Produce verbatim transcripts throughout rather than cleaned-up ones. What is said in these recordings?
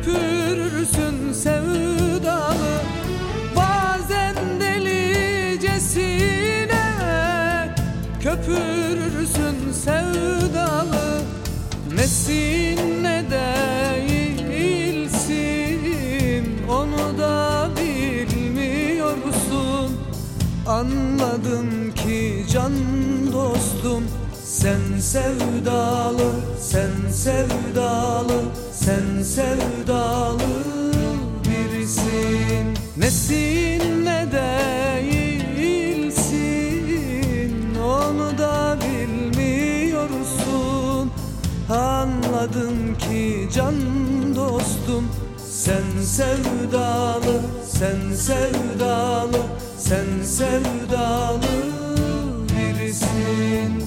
köpürürsün sevdalı, bazen delicesine köpürürsün sevdalı. Nesin ne değilsin, onu da bilmiyorsun. Anladım ki can dostum, sen sevdalı, sen sevdalı, sen sevdalı birisin. Nesin ne değilsin, onu da bilmiyorsun. Anladım ki can dostum, sen sevdalı, sen sevdalı, sen sevdalı birisin.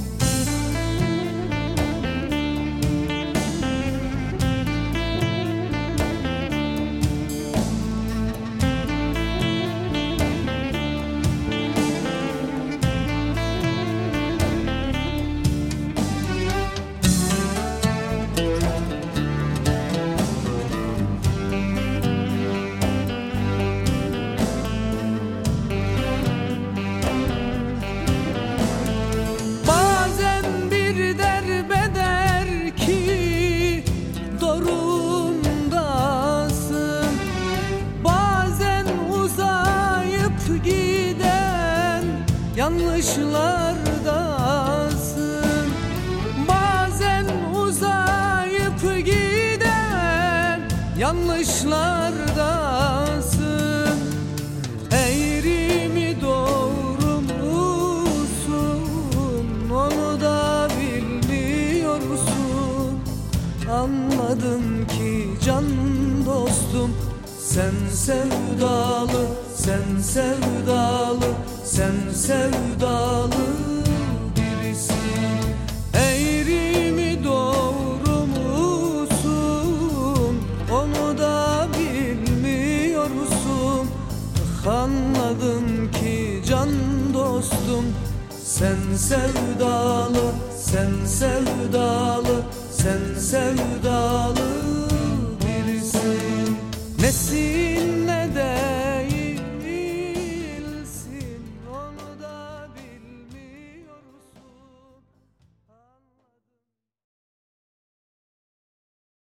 Yanlışlardasın, bazen uzayıp giden yanlışlardasın. Eğri mi doğru musun, onu da bilmiyorsun. Anladım ki can dostum, sen sevdalı, sen sevdalı, sen sevdalı birisin. Eğri mi doğru musun, onu da bilmiyorsun. Anladım ki can dostum, sen sevdalı, sen sevdalı, sen sevdalı birisin. Nesin ne